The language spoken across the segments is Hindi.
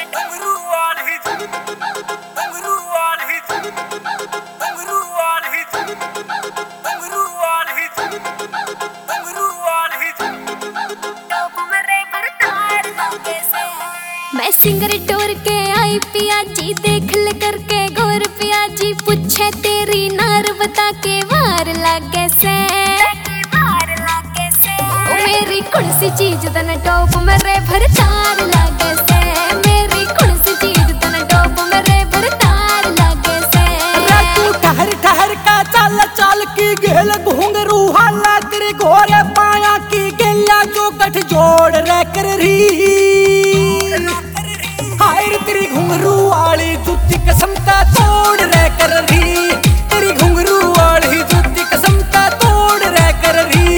मैं सिंगर टोर के आई पिया जी, देख ले करके गौर पिया जी, पूछे तेरी नार बता के वार लागे से ओ मेरी कौन सी चीज तने टॉप मेरे भरतार लागे से, मेरी कौन सी चीज तने टॉप मेरे भरतार लागे से। तू ठहर ठहर का चल चल की गेल घुंघरू हाला तेरे घोरे पाया की गेला जो गठ जोड़ रे कर रही हायर तेरी घुंघरू वाली जूती कसम का तोड़ रे कर रही, तेरी घुंघरू वाली जूती कसम का तोड़ रे कर रही।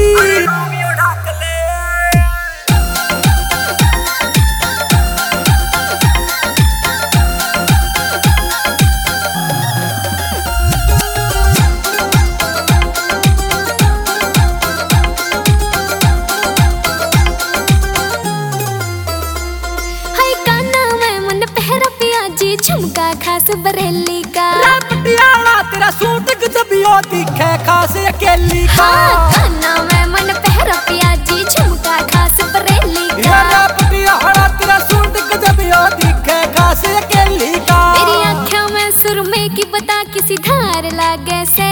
झुमका खास बरेली का पटियाला तेरा सूट गजबियो दिखे खास अकेली का। खाना में मन पहरा पिया जी, झुमका खास बरेली का। पटियाला तेरा सूट गजबियो दिखे खास अकेली का। मेरी आँखों में सुरमे की बता किसी धार लागे से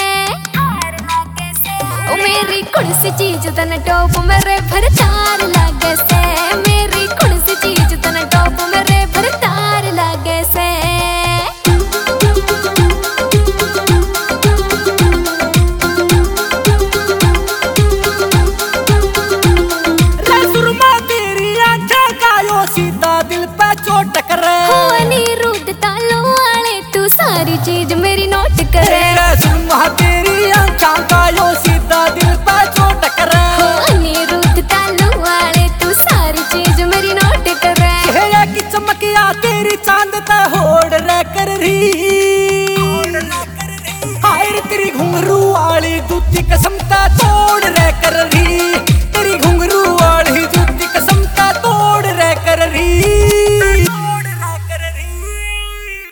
ओ मेरी कौन सी चीज तने टॉप मेरे भरतार लागे से, मेरी कौन सी चीज तने टॉप मेरे भरतार लागे से। सीधा दिल पे चोट करे हो अनिरुद्ध तालों वाले, तू सारी चीज मेरी नोट करे। सुनमा तेरी आँखों का यो सीधा दिल पे चोट करे हो अनिरुद्ध तालों वाले, तू सारी चीज मेरी नोट करे। चेहरे की चमकिया तेरी चांद ते होड़ रे कर रही हायर तेरी घुंघरू वाली जूती कसम